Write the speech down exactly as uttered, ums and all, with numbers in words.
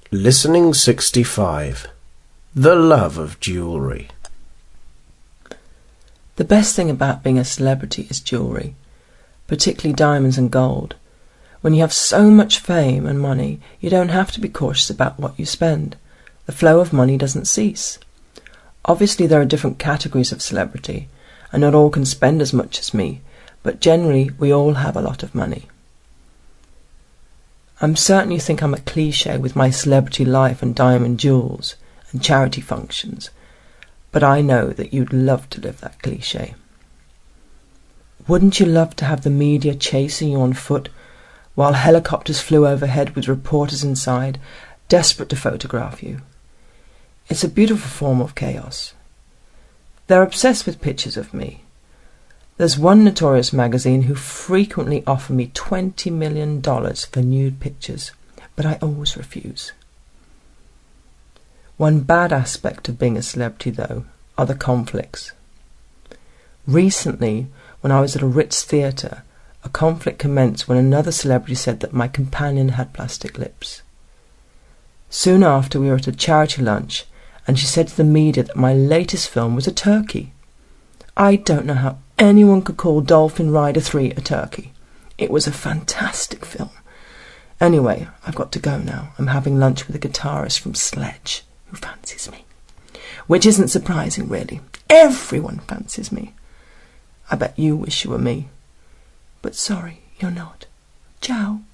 Listening sixty-five. The love of jewellery. The best thing about being a celebrity is jewellery, particularly diamonds and gold. When you have so much fame and money, you don't have to be cautious about what you spend. The flow of money doesn't cease. Obviously there are different categories of celebrity, and not all can spend as much as me, but generally we all have a lot of money. I'm certain you think I'm a cliché with my celebrity life and diamond jewels and charity functions, but I know that you'd love to live that cliché. Wouldn't you love to have the media chasing you on foot while helicopters flew overhead with reporters inside, desperate to photograph you? It's a beautiful form of chaos. They're obsessed with pictures of me. There's one notorious magazine who frequently offer me twenty million dollars for nude pictures, but I always refuse. One bad aspect of being a celebrity, though, are the conflicts. Recently, when I was at a Ritz theatre, a conflict commenced when another celebrity said that my companion had plastic lips. Soon after, we were at a charity lunch, and she said to the media that my latest film was a turkey. I don't know how anyone could call Dolphin Rider three a turkey. It was a fantastic film. Anyway, I've got to go now. I'm having lunch with a guitarist from Sledge who fancies me. Which isn't surprising, really. Everyone fancies me. I bet you wish you were me. But sorry, you're not. Ciao.